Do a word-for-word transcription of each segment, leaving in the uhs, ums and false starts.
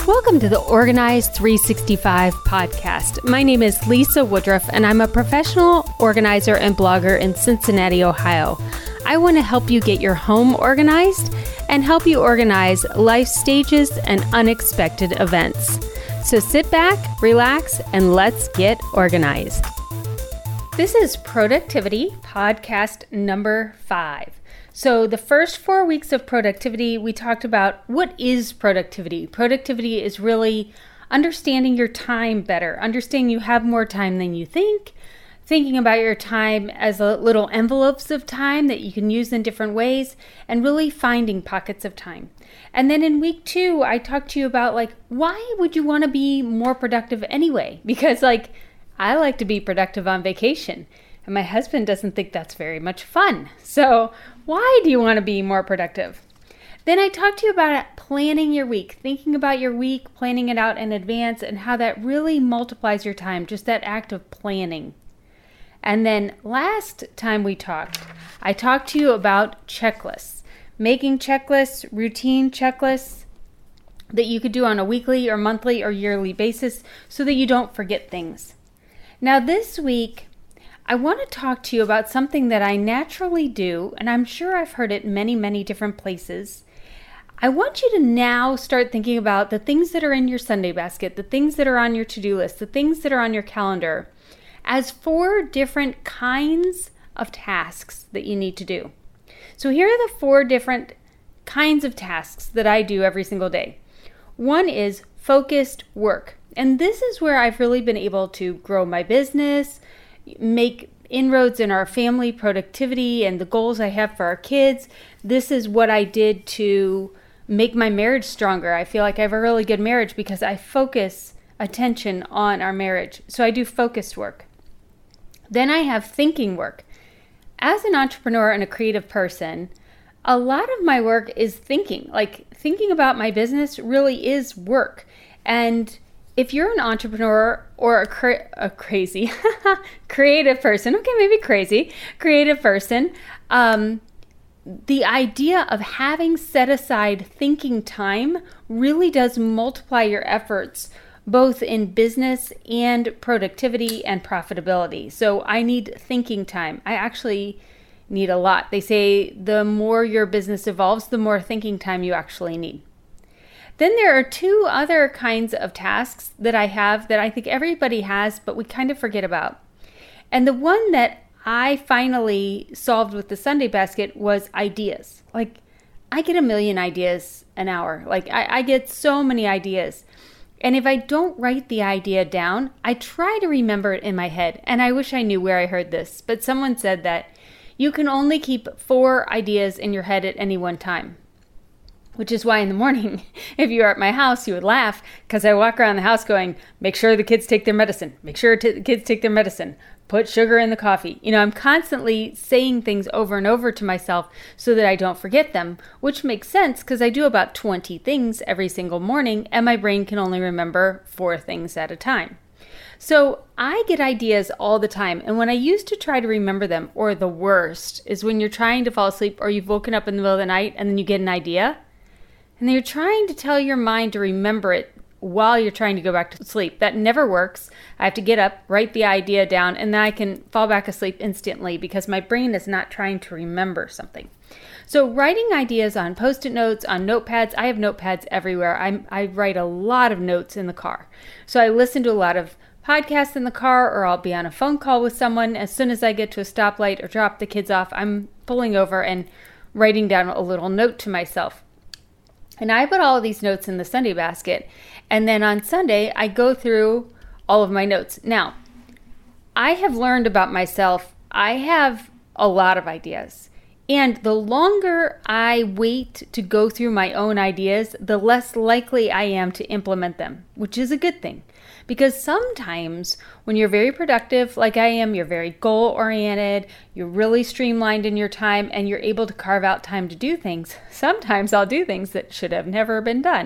Welcome to the Organize three sixty-five podcast. My name is Lisa Woodruff, and I'm a professional organizer and blogger in Cincinnati, Ohio. I want to help you get your home organized and help you organize life stages and unexpected events. So sit back, relax, and let's get organized. This is Productivity Podcast number five. So the first four weeks of productivity, we talked about what is productivity. Productivity is really understanding your time better, understanding you have more time than you think, thinking about your time as a little envelopes of time that you can use in different ways, and really finding pockets of time. And then in week two, I talked to you about like, why would you want to be more productive anyway? Because like, I like to be productive on vacation, and my husband doesn't think that's very much fun. So why do you want to be more productive? Then I talked to you about planning your week, thinking about your week, planning it out in advance, and how that really multiplies your time, just that act of planning. And then last time we talked, I talked to you about checklists, making checklists, routine checklists that you could do on a weekly or monthly or yearly basis so that you don't forget things. Now this week, I want to talk to you about something that I naturally do, and I'm sure I've heard it many, many different places. I want you to now start thinking about the things that are in your Sunday basket, the things that are on your to-do list, the things that are on your calendar, as four different kinds of tasks that you need to do. So here are the four different kinds of tasks that I do every single day. One is focused work, and this is where I've really been able to grow my business, make inroads in our family productivity and the goals I have for our kids. This is what I did to make my marriage stronger. I feel like I have a really good marriage because I focus attention on our marriage. So I do focused work. Then I have thinking work. As an entrepreneur and a creative person, a lot of my work is thinking. Like thinking about my business really is work. And if you're an entrepreneur or a, cra- a crazy creative person, okay, maybe crazy, creative person, um, the idea of having set aside thinking time really does multiply your efforts, both in business and productivity and profitability. So I need thinking time. I actually need a lot. They say the more your business evolves, the more thinking time you actually need. Then there are two other kinds of tasks that I have that I think everybody has, but we kind of forget about. And the one that I finally solved with the Sunday basket was ideas. Like, I get a million ideas an hour. Like, I, I get so many ideas. And if I don't write the idea down, I try to remember it in my head. And I wish I knew where I heard this, but someone said that you can only keep four ideas in your head at any one time. Which is why in the morning, if you were at my house, you would laugh because I walk around the house going, make sure the kids take their medicine. Make sure t- the kids take their medicine. Put sugar in the coffee. You know, I'm constantly saying things over and over to myself so that I don't forget them, which makes sense because I do about twenty things every single morning and my brain can only remember four things at a time. So I get ideas all the time. And when I used to try to remember them, or the worst is when you're trying to fall asleep or you've woken up in the middle of the night and then you get an idea. And you're trying to tell your mind to remember it while you're trying to go back to sleep. That never works. I have to get up, write the idea down, and then I can fall back asleep instantly because my brain is not trying to remember something. So writing ideas on Post-it notes, on notepads, I have notepads everywhere. I I write a lot of notes in the car. So I listen to a lot of podcasts in the car, or I'll be on a phone call with someone. As soon as I get to a stoplight or drop the kids off, I'm pulling over and writing down a little note to myself. And I put all of these notes in the Sunday basket. And then on Sunday, I go through all of my notes. Now, I have learned about myself, I have a lot of ideas. And the longer I wait to go through my own ideas, the less likely I am to implement them, which is a good thing. Because sometimes when you're very productive, like I am, you're very goal-oriented, you're really streamlined in your time, and you're able to carve out time to do things. Sometimes I'll do things that should have never been done.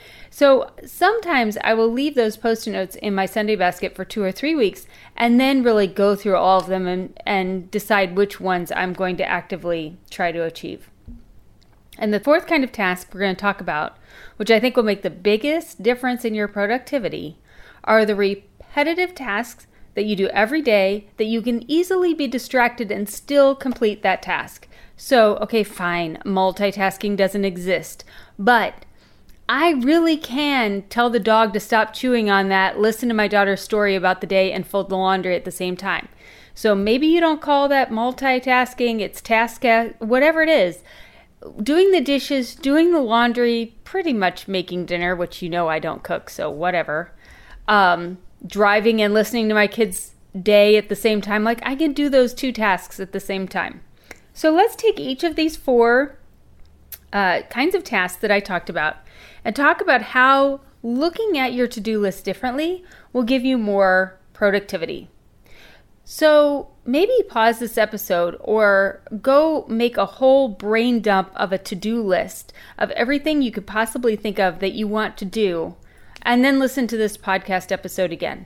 So sometimes I will leave those Post-it notes in my Sunday basket for two or three weeks and then really go through all of them and, and decide which ones I'm going to actively try to achieve. And the fourth kind of task we're going to talk about, which I think will make the biggest difference in your productivity, are the repetitive tasks that you do every day that you can easily be distracted and still complete that task. So, okay, fine, multitasking doesn't exist, but I really can tell the dog to stop chewing on that, listen to my daughter's story about the day, and fold the laundry at the same time. So maybe you don't call that multitasking, it's task, whatever it is. Doing the dishes, doing the laundry, pretty much making dinner, which you know I don't cook, so whatever. Um, driving and listening to my kids' day at the same time. Like, I can do those two tasks at the same time. So let's take each of these four uh, kinds of tasks that I talked about and talk about how looking at your to-do list differently will give you more productivity. So maybe pause this episode or go make a whole brain dump of a to-do list of everything you could possibly think of that you want to do, and then listen to this podcast episode again.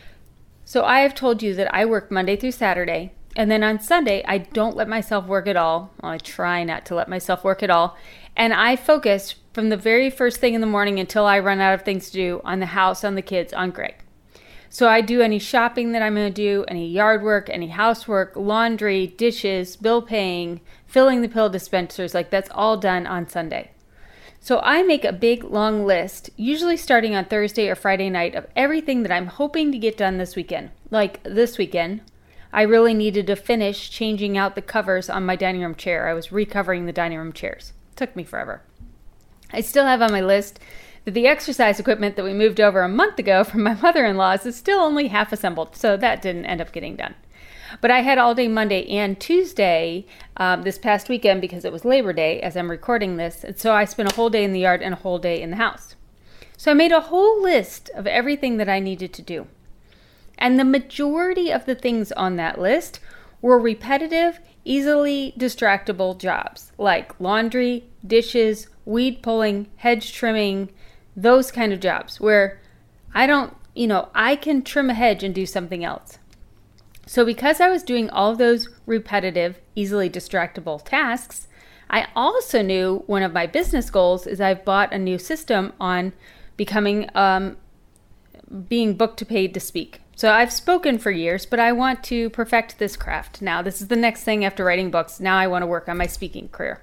So I have told you that I work Monday through Saturday, and then on Sunday, I don't let myself work at all. Well, I try not to let myself work at all. And I focus from the very first thing in the morning until I run out of things to do on the house, on the kids, on Greg. So I do any shopping that I'm going to do, any yard work, any housework, laundry, dishes, bill paying, filling the pill dispensers, like that's all done on Sunday. So I make a big long list, usually starting on Thursday or Friday night, of everything that I'm hoping to get done this weekend. Like this weekend, I really needed to finish changing out the covers on my dining room chair. I was recovering the dining room chairs. It took me forever. I still have on my list that the exercise equipment that we moved over a month ago from my mother-in-law's is still only half assembled, so that didn't end up getting done. But I had all day Monday and Tuesday um, this past weekend because it was Labor Day as I'm recording this, and so I spent a whole day in the yard and a whole day in the house. So I made a whole list of everything that I needed to do. And the majority of the things on that list were repetitive, easily distractible jobs like laundry, dishes, weed pulling, hedge trimming, those kind of jobs where I don't, you know, I can trim a hedge and do something else. So because I was doing all of those repetitive, easily distractible tasks, I also knew one of my business goals is I've bought a new system on becoming, um, being booked to paid to speak. So I've spoken for years, but I want to perfect this craft now. This is the next thing after writing books. Now I want to work on my speaking career.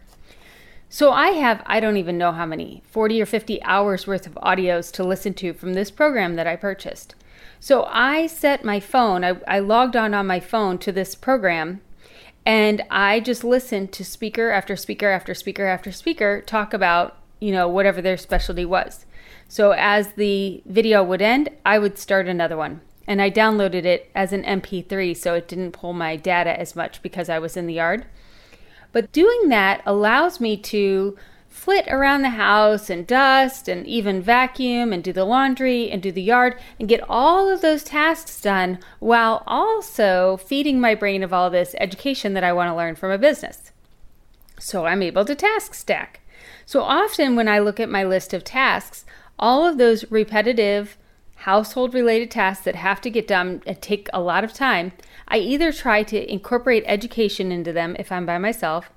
So I have, I don't even know how many, forty or fifty hours worth of audios to listen to from this program that I purchased. So I set my phone, I, I logged on on my phone to this program, and I just listened to speaker after speaker after speaker after speaker talk about, you know, whatever their specialty was. So as the video would end, I would start another one. And I downloaded it as an M P three, so it didn't pull my data as much because I was in the yard. But doing that allows me to flit around the house and dust and even vacuum and do the laundry and do the yard and get all of those tasks done while also feeding my brain of all this education that I want to learn from a business. So I'm able to task stack. So often when I look at my list of tasks, all of those repetitive household related tasks that have to get done and take a lot of time, I either try to incorporate education into them if I'm by myself,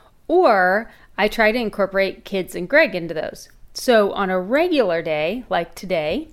or I try to incorporate kids and Greg into those. So on a regular day, like today,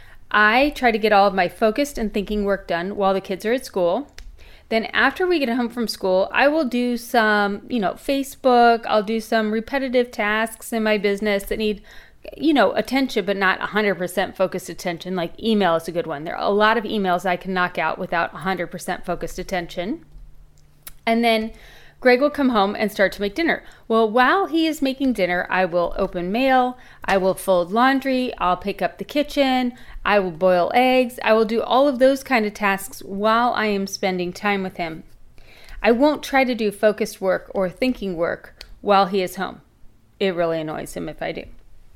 I try to get all of my focused and thinking work done while the kids are at school. Then after we get home from school, I will do some, you know, Facebook, I'll do some repetitive tasks in my business that need, you know, attention, but not one hundred percent focused attention. Like email is a good one. There are a lot of emails I can knock out without one hundred percent focused attention. And then Greg will come home and start to make dinner. Well, while he is making dinner, I will open mail, I will fold laundry, I'll pick up the kitchen, I will boil eggs, I will do all of those kind of tasks while I am spending time with him. I won't try to do focused work or thinking work while he is home. It really annoys him if I do.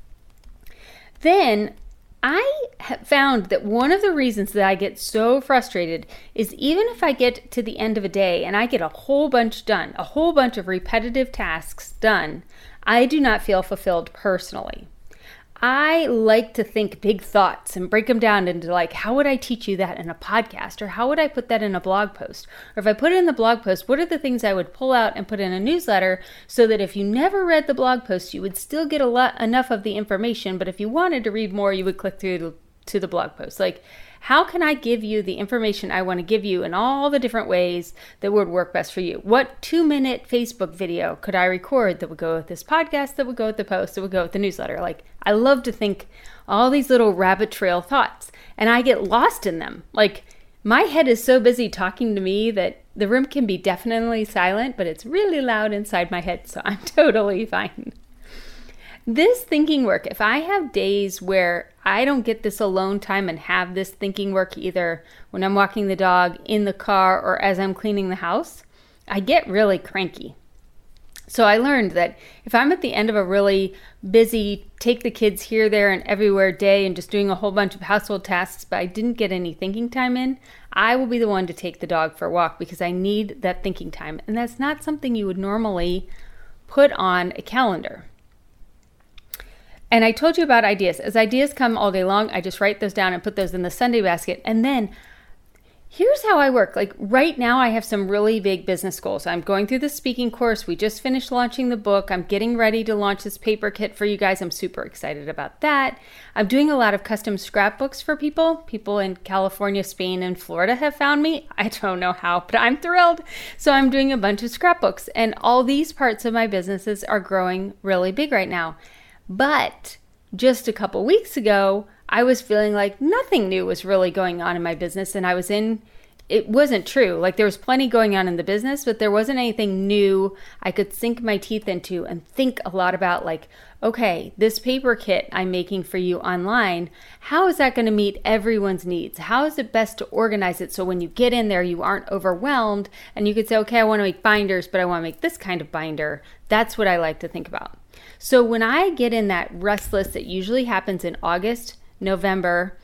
Then I have found that one of the reasons that I get so frustrated is even if I get to the end of a day and I get a whole bunch done, a whole bunch of repetitive tasks done, I do not feel fulfilled personally. I like to think big thoughts and break them down into like, how would I teach you that in a podcast? Or how would I put that in a blog post? Or if I put it in the blog post, what are the things I would pull out and put in a newsletter so that if you never read the blog post, you would still get a lot enough of the information. But if you wanted to read more, you would click through to, to the blog post. Like, how can I give you the information I want to give you in all the different ways that would work best for you? What two-minute Facebook video could I record that would go with this podcast, that would go with the post, that would go with the newsletter? Like, I love to think all these little rabbit trail thoughts, and I get lost in them. Like, my head is so busy talking to me that the room can be definitely silent, but it's really loud inside my head, so I'm totally fine. This thinking work, if I have days where I don't get this alone time and have this thinking work either when I'm walking the dog, in the car, or as I'm cleaning the house, I get really cranky. So I learned that if I'm at the end of a really busy, take the kids here, there, and everywhere day and just doing a whole bunch of household tasks, but I didn't get any thinking time in, I will be the one to take the dog for a walk because I need that thinking time. And that's not something you would normally put on a calendar. And I told you about ideas. As ideas come all day long, I just write those down and put those in the Sunday basket. And then here's how I work. Like right now, I have some really big business goals. I'm going through the speaking course. We just finished launching the book. I'm getting ready to launch this paper kit for you guys. I'm super excited about that. I'm doing a lot of custom scrapbooks for people. People in California, Spain, and Florida have found me. I don't know how, but I'm thrilled. So I'm doing a bunch of scrapbooks. And all these parts of my businesses are growing really big right now. But just a couple weeks ago, I was feeling like nothing new was really going on in my business. And I was in, it wasn't true. Like there was plenty going on in the business, but there wasn't anything new I could sink my teeth into and think a lot about like, okay, this paper kit I'm making for you online, how is that going to meet everyone's needs? How is it best to organize it so when you get in there, you aren't overwhelmed and you could say, okay, I want to make binders, but I want to make this kind of binder. That's what I like to think about. So when I get in that restless, that usually happens in August, November,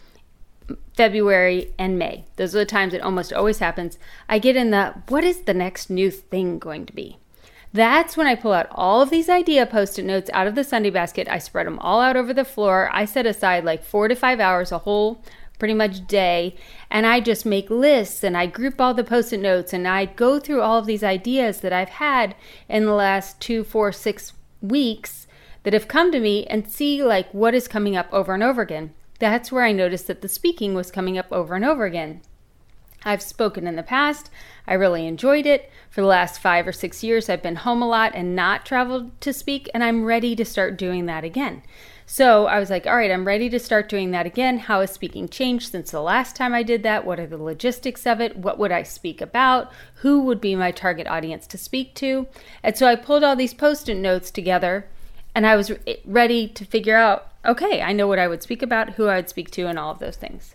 February, and May. Those are the times it almost always happens. I get in the, what is the next new thing going to be? That's when I pull out all of these idea Post-it notes out of the Sunday basket. I spread them all out over the floor. I set aside like four to five hours, a whole pretty much day, and I just make lists and I group all the Post-it notes and I go through all of these ideas that I've had in the last two, four, six weeks that have come to me and see like what is coming up over and over again. That's where I noticed that the speaking was coming up over and over again. I've spoken in the past. I really enjoyed it. For the last five or six years, I've been home a lot and not traveled to speak, and I'm ready to start doing that again. So I was like, all right, I'm ready to start doing that again. How has speaking changed since the last time I did that? What are the logistics of it? What would I speak about? Who would be my target audience to speak to? And so I pulled all these Post-it notes together, and I was ready to figure out, okay, I know what I would speak about, who I would speak to, and all of those things.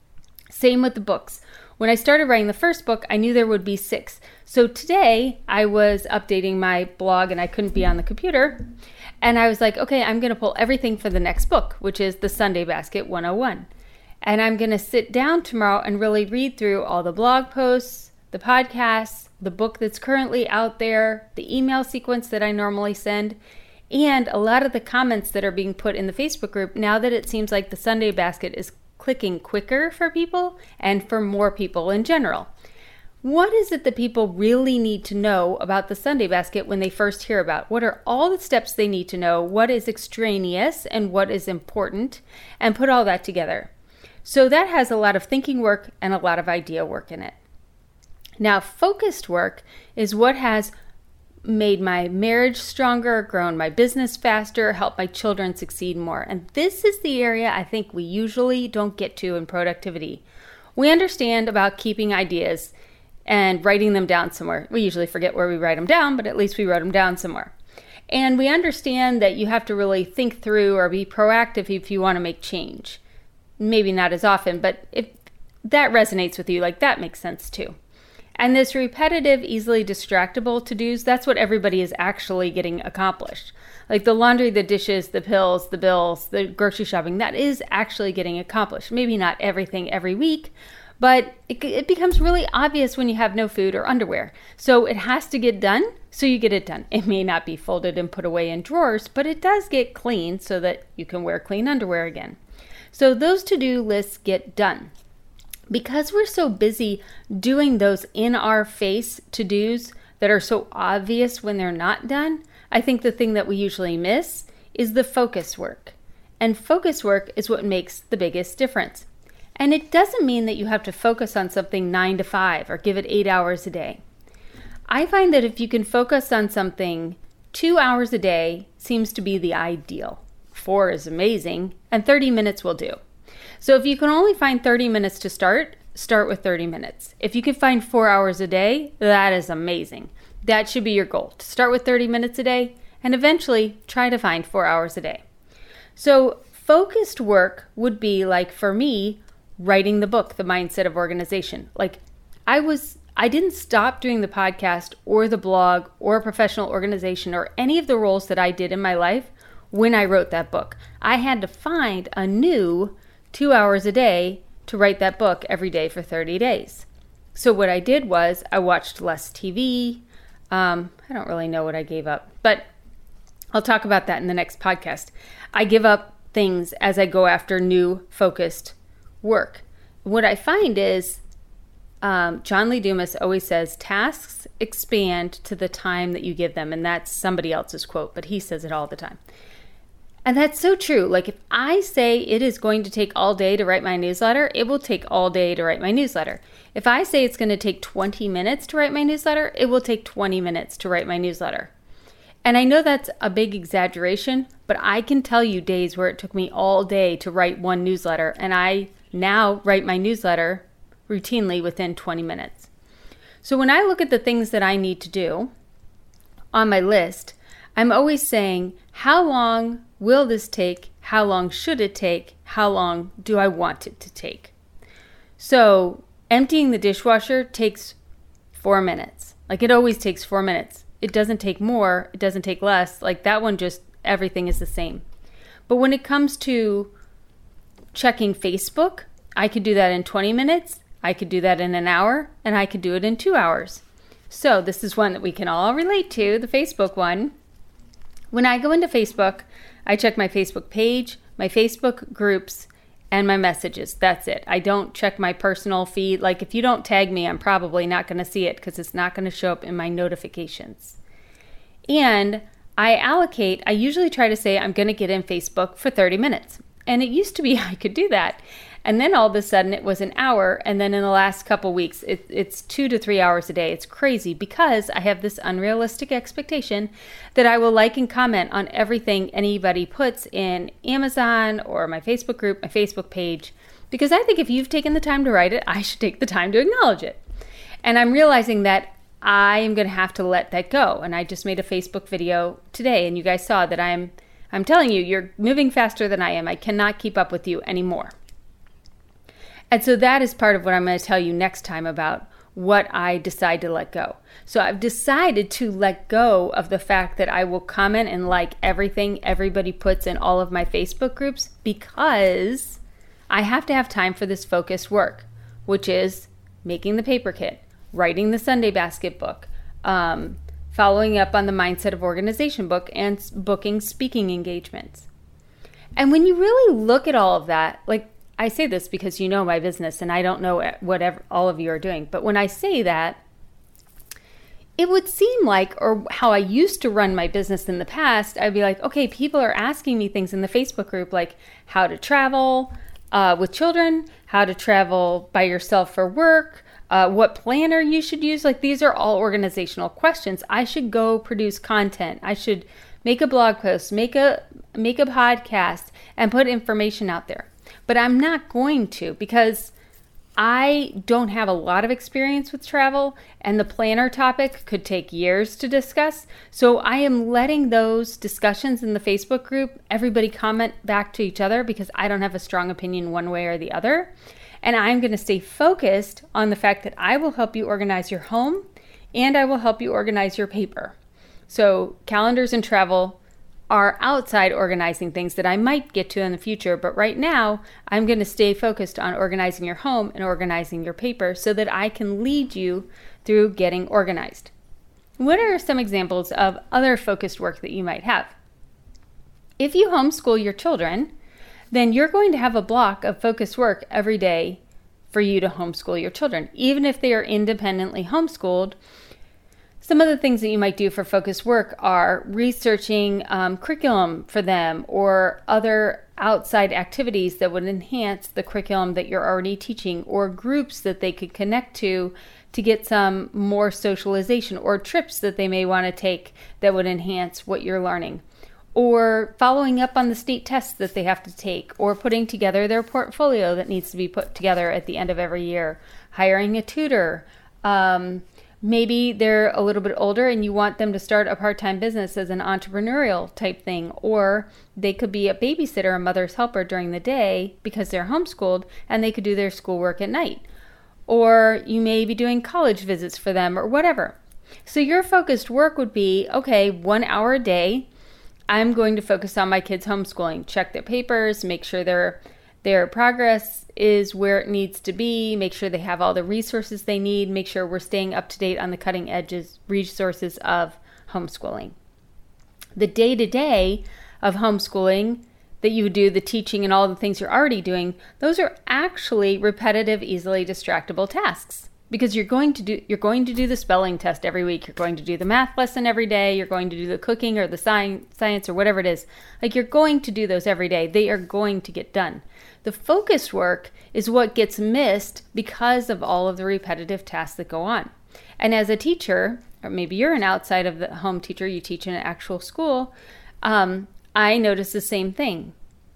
Same with the books. When I started writing the first book, I knew there would be six. So today I was updating my blog and I couldn't be on the computer. And I was like, okay, I'm going to pull everything for the next book, which is the Sunday Basket one oh one. And I'm going to sit down tomorrow and really read through all the blog posts, the podcasts, the book that's currently out there, the email sequence that I normally send, and a lot of the comments that are being put in the Facebook group now that it seems like the Sunday Basket is clicking quicker for people and for more people in general. What is it that people really need to know about the Sunday Basket when they first hear about? What are all the steps they need to know? What is extraneous and what is important? And put all that together. So that has a lot of thinking work and a lot of idea work in it. Now, focused work is what has made my marriage stronger, grown my business faster, helped my children succeed more. And this is the area I think we usually don't get to in productivity. We understand about keeping ideas and writing them down somewhere. We usually forget where we write them down, but at least we wrote them down somewhere. And we understand that you have to really think through or be proactive if you want to make change. Maybe not as often, but if that resonates with you, like that makes sense too. And this repetitive, easily distractible to-dos, that's what everybody is actually getting accomplished. Like the laundry, the dishes, the pills, the bills, the grocery shopping, that is actually getting accomplished. Maybe not everything every week, But it, it becomes really obvious when you have no food or underwear. So it has to get done, so you get it done. It may not be folded and put away in drawers, but it does get clean so that you can wear clean underwear again. So those to-do lists get done. Because we're so busy doing those in-our-face to-dos that are so obvious when they're not done, I think the thing that we usually miss is the focus work. And focus work is what makes the biggest difference. And it doesn't mean that you have to focus on something nine to five or give it eight hours a day. I find that if you can focus on something two hours a day seems to be the ideal. Four is amazing, and thirty minutes will do. So if you can only find thirty minutes to start, start with thirty minutes. If you can find four hours a day, that is amazing. That should be your goal, to start with thirty minutes a day and eventually try to find four hours a day. So focused work would be like, for me, writing the book, The Mindset of Organization. Like I was, I didn't stop doing the podcast or the blog or professional organization or any of the roles that I did in my life when I wrote that book. I had to find a new two hours a day to write that book every day for thirty days. So what I did was I watched less T V. Um, I don't really know what I gave up, but I'll talk about that in the next podcast. I give up things as I go after new focused work. What I find is um, John Lee Dumas always says tasks expand to the time that you give them. And that's somebody else's quote, but he says it all the time. And that's so true. Like if I say it is going to take all day to write my newsletter, it will take all day to write my newsletter. If I say it's going to take twenty minutes to write my newsletter, it will take twenty minutes to write my newsletter. And I know that's a big exaggeration, but I can tell you days where it took me all day to write one newsletter, and I now write my newsletter routinely within twenty minutes. So when I look at the things that I need to do on my list, I'm always saying, how long will this take? How long should it take? How long do I want it to take? So emptying the dishwasher takes four minutes. Like it always takes four minutes. It doesn't take more. It doesn't take less. Like that one, just everything is the same. But when it comes to checking Facebook, I could do that in twenty minutes. I could do that in an hour, and I could do it in two hours. So this is one that we can all relate to, the Facebook one. When I go into Facebook, I check my Facebook page, my Facebook groups, and my messages. That's it. I don't check my personal feed. Like if you don't tag me, I'm probably not going to see it because it's not going to show up in my notifications. And I allocate, I usually try to say I'm going to get in Facebook for thirty minutes. And it used to be I could do that. And then all of a sudden it was an hour. And then in the last couple weeks, it, it's two to three hours a day. It's crazy because I have this unrealistic expectation that I will like and comment on everything anybody puts in Amazon or my Facebook group, my Facebook page, because I think if you've taken the time to write it, I should take the time to acknowledge it. And I'm realizing that I am going to have to let that go. And I just made a Facebook video today, and you guys saw that I'm I'm telling you, you're moving faster than I am. I cannot keep up with you anymore. And so that is part of what I'm going to tell you next time about what I decide to let go. So I've decided to let go of the fact that I will comment and like everything everybody puts in all of my Facebook groups because I have to have time for this focused work, which is making the paper kit, writing the Sunday basket book, um, following up on the Mindset of Organization book, and booking speaking engagements. And when you really look at all of that, like I say this because you know my business and I don't know what ever, all of you are doing, but when I say that, it would seem like, or how I used to run my business in the past, I'd be like, okay, people are asking me things in the Facebook group like how to travel uh, with children, how to travel by yourself for work, Uh, what planner you should use. Like these are all organizational questions. I should go produce content. I should make a blog post, make a make a podcast, and put information out there. But I'm not going to because I don't have a lot of experience with travel, and the planner topic could take years to discuss. So I am letting those discussions in the Facebook group, everybody comment back to each other because I don't have a strong opinion one way or the other. And I'm going to stay focused on the fact that I will help you organize your home and I will help you organize your paper. So calendars and travel are outside organizing things that I might get to in the future. But right now, I'm going to stay focused on organizing your home and organizing your paper so that I can lead you through getting organized. What are some examples of other focused work that you might have? If you homeschool your children, then you're going to have a block of focused work every day for you to homeschool your children. Even if they are independently homeschooled, some of the things that you might do for focused work are researching um, curriculum for them or other outside activities that would enhance the curriculum that you're already teaching, or groups that they could connect to to get some more socialization, or trips that they may want to take that would enhance what you're learning, or following up on the state tests that they have to take, or putting together their portfolio that needs to be put together at the end of every year, hiring a tutor. Um, maybe they're a little bit older and you want them to start a part-time business as an entrepreneurial type thing, or they could be a babysitter, a mother's helper during the day because they're homeschooled, and they could do their schoolwork at night. Or you may be doing college visits for them or whatever. So your focused work would be, okay, one hour a day, I'm going to focus on my kids' homeschooling, check their papers, make sure their their progress is where it needs to be, make sure they have all the resources they need, make sure we're staying up to date on the cutting edges resources of homeschooling. The day-to-day of homeschooling that you would do, the teaching and all the things you're already doing, those are actually repetitive, easily distractible tasks. Because you're going to do you're going to do the spelling test every week. You're going to do the math lesson every day. You're going to do the cooking or the science, science or whatever it is. Like, you're going to do those every day. They are going to get done. The focused work is what gets missed because of all of the repetitive tasks that go on. And as a teacher, or maybe you're an outside of the home teacher, you teach in an actual school, um, I notice the same thing.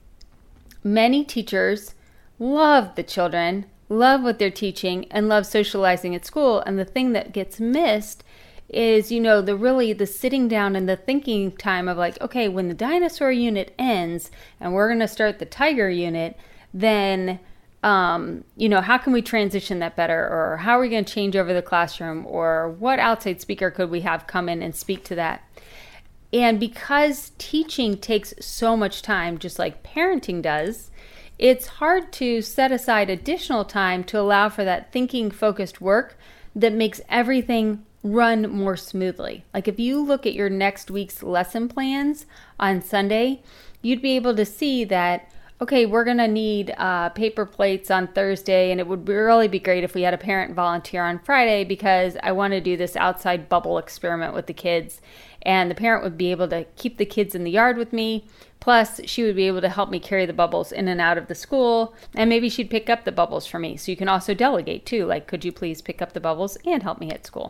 Many teachers love the children, love what they're teaching, and love socializing at school. And the thing that gets missed is, you know, the really the sitting down and the thinking time of like, okay, when the dinosaur unit ends and we're going to start the tiger unit, then, um, you know, how can we transition that better? Or how are we going to change over the classroom? Or what outside speaker could we have come in and speak to that? And because teaching takes so much time, just like parenting does, it's hard to set aside additional time to allow for that thinking focused work that makes everything run more smoothly. Like, if you look at your next week's lesson plans on Sunday, you'd be able to see that, okay, we're going to need uh, paper plates on Thursday, and it would really be great if we had a parent volunteer on Friday because I want to do this outside bubble experiment with the kids. And the parent would be able to keep the kids in the yard with me. Plus, she would be able to help me carry the bubbles in and out of the school. And maybe she'd pick up the bubbles for me. So you can also delegate too. Like, could you please pick up the bubbles and help me at school?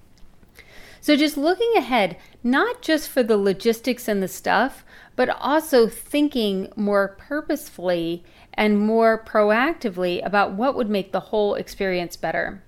So just looking ahead, not just for the logistics and the stuff, but also thinking more purposefully and more proactively about what would make the whole experience better.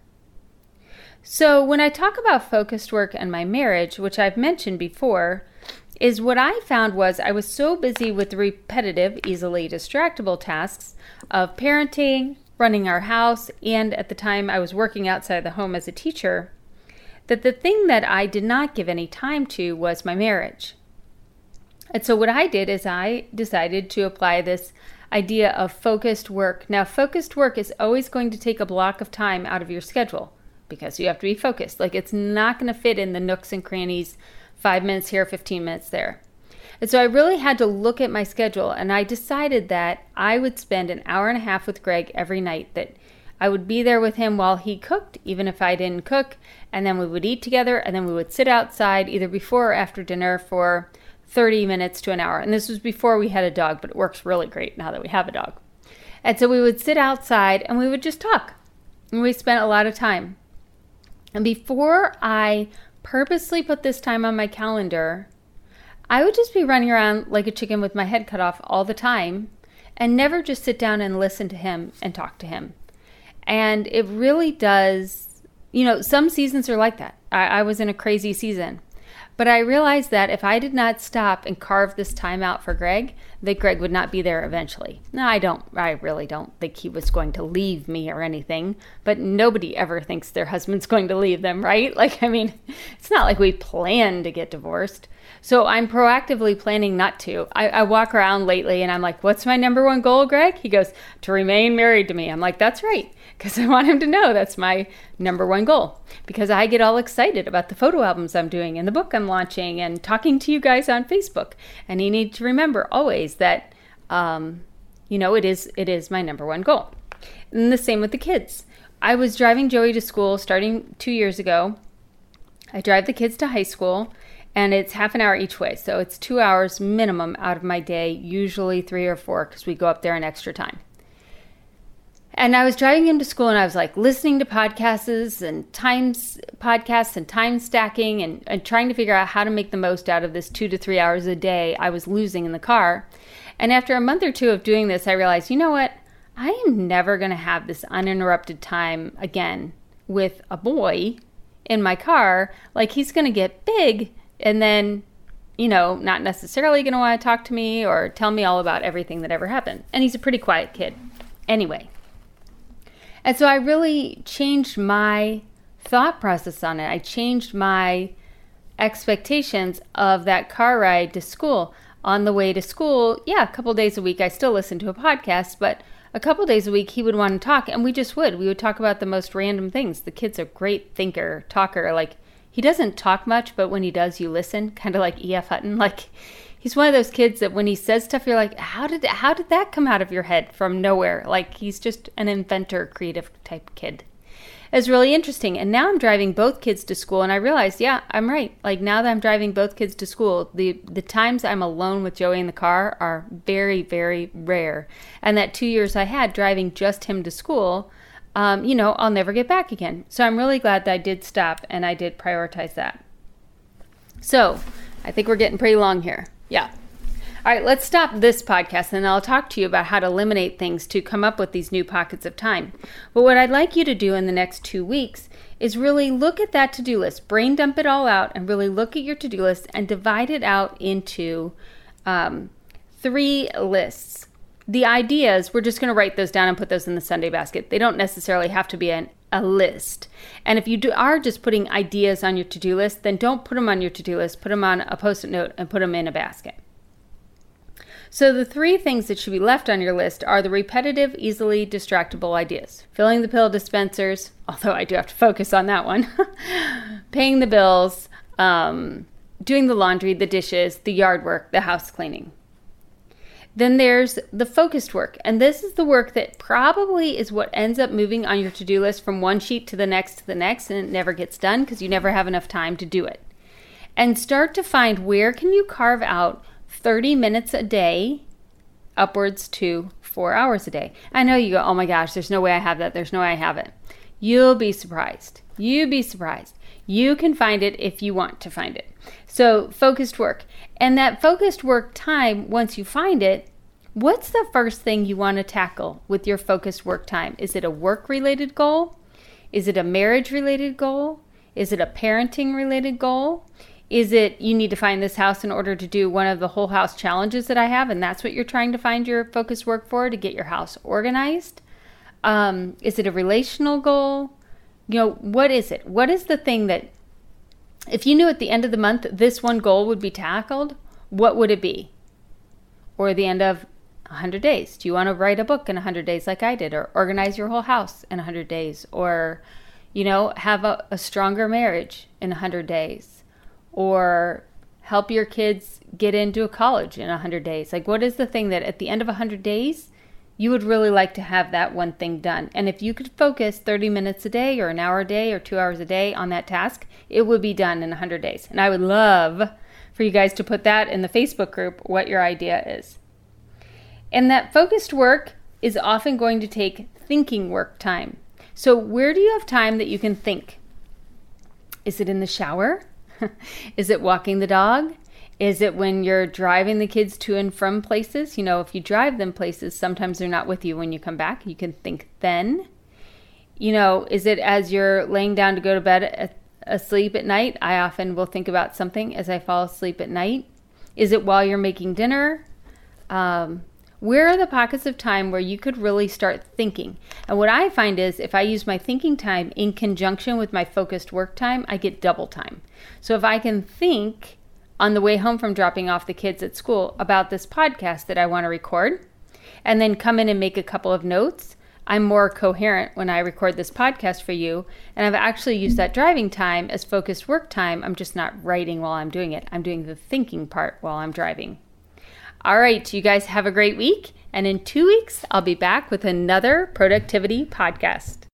So when I talk about focused work and my marriage, which I've mentioned before, is what I found was I was so busy with the repetitive, easily distractible tasks of parenting, running our house, and at the time I was working outside the home as a teacher, that the thing that I did not give any time to was my marriage. And so what I did is I decided to apply this idea of focused work. Now, focused work is always going to take a block of time out of your schedule, because you have to be focused. Like, it's not going to fit in the nooks and crannies, five minutes here, fifteen minutes there. And so I really had to look at my schedule, and I decided that I would spend an hour and a half with Greg every night, that I would be there with him while he cooked, even if I didn't cook, and then we would eat together, and then we would sit outside either before or after dinner for thirty minutes to an hour. And this was before we had a dog, but it works really great now that we have a dog. And so we would sit outside and we would just talk. And we spent a lot of time. And before I purposely put this time on my calendar, I would just be running around like a chicken with my head cut off all the time and never just sit down and listen to him and talk to him. And it really does, you know, some seasons are like that. I, I was in a crazy season. But I realized that if I did not stop and carve this time out for Greg, that Greg would not be there eventually. No, I don't, I really don't think he was going to leave me or anything, but nobody ever thinks their husband's going to leave them, right? Like, I mean, it's not like we plan to get divorced. So I'm proactively planning not to. I, I walk around lately and I'm like, what's my number one goal, Greg? He goes, to remain married to me. I'm like, that's right. Because I want him to know that's my number one goal. Because I get all excited about the photo albums I'm doing and the book I'm launching and talking to you guys on Facebook. And you need to remember always that, um, you know, it is it is my number one goal. And the same with the kids. I was driving Joey to school starting two years ago. I drive the kids to high school. And it's half an hour each way. So it's two hours minimum out of my day, usually three or four because we go up there an extra time. And I was driving him to school and I was like listening to podcasts and times podcasts and time stacking and, and trying to figure out how to make the most out of this two to three hours a day I was losing in the car. And after a month or two of doing this, I realized, you know what? I am never going to have this uninterrupted time again with a boy in my car. Like, he's going to get big. And then, you know, not necessarily going to want to talk to me or tell me all about everything that ever happened. And he's a pretty quiet kid anyway. And so I really changed my thought process on it. I changed my expectations of that car ride to school. On the way to school, yeah, a couple days a week, I still listen to a podcast, but a couple days a week he would want to talk, and we just would. We would talk about the most random things. The kid's a great thinker, talker, like, he doesn't talk much, but when he does, you listen, kind of like E F. Hutton. Like, he's one of those kids that when he says stuff, you're like, how did how did that come out of your head from nowhere? Like, he's just an inventor, creative type kid. It's really interesting. And now I'm driving both kids to school, and I realized, yeah, I'm right. Like, now that I'm driving both kids to school, the, the times I'm alone with Joey in the car are very, very rare. And that two years I had driving just him to school, Um, you know, I'll never get back again. So I'm really glad that I did stop and I did prioritize that. So I think we're getting pretty long here. Yeah. All right, let's stop this podcast and I'll talk to you about how to eliminate things to come up with these new pockets of time. But what I'd like you to do in the next two weeks is really look at that to-do list, brain dump it all out and really look at your to-do list and divide it out into um, three lists. The ideas, we're just going to write those down and put those in the Sunday basket. They don't necessarily have to be an, a list. And if you do, are just putting ideas on your to-do list, then don't put them on your to-do list. Put them on a Post-it note and put them in a basket. So the three things that should be left on your list are the repetitive, easily distractible ideas. Filling the pill dispensers, although I do have to focus on that one. Paying the bills, um, doing the laundry, the dishes, the yard work, the house cleaning. Then there's the focused work. And this is the work that probably is what ends up moving on your to-do list from one sheet to the next to the next, and it never gets done because you never have enough time to do it. And start to find where can you carve out thirty minutes a day upwards to four hours a day. I know you go, oh my gosh, there's no way I have that. There's no way I have it. You'll be surprised. You'll be surprised. You can find it if you want to find it. So focused work. And that focused work time, once you find it, what's the first thing you want to tackle with your focused work time? Is it a work-related goal? Is it a marriage-related goal? Is it a parenting-related goal? Is it you need to find this house in order to do one of the whole house challenges that I have, and that's what you're trying to find your focused work for, to get your house organized? Um, is it a relational goal? You know, what is it? What is the thing that, if you knew at the end of the month this one goal would be tackled, what would it be? Or the end of one hundred days. Do you want to write a book in one hundred days like I did, or organize your whole house in one hundred days, or, you know, have a, a stronger marriage in one hundred days, or help your kids get into a college in one hundred days? Like, what is the thing that at the end of one hundred days, you would really like to have that one thing done? And if you could focus thirty minutes a day or an hour a day or two hours a day on that task, it would be done in one hundred days. And I would love for you guys to put that in the Facebook group, what your idea is. And that focused work is often going to take thinking work time. So where do you have time that you can think? Is it in the shower? Is it walking the dog? Is it when you're driving the kids to and from places? You know, if you drive them places, sometimes they're not with you when you come back. You can think then. You know, is it as you're laying down to go to bed asleep at night? I often will think about something as I fall asleep at night. Is it while you're making dinner? um, where are the pockets of time where you could really start thinking? And what I find is if I use my thinking time in conjunction with my focused work time, I get double time. So if I can think on the way home from dropping off the kids at school about this podcast that I want to record, and then come in and make a couple of notes, I'm more coherent when I record this podcast for you. And I've actually used that driving time as focused work time. I'm just not writing while I'm doing it. I'm doing the thinking part while I'm driving. All right, you guys have a great week. And in two weeks, I'll be back with another productivity podcast.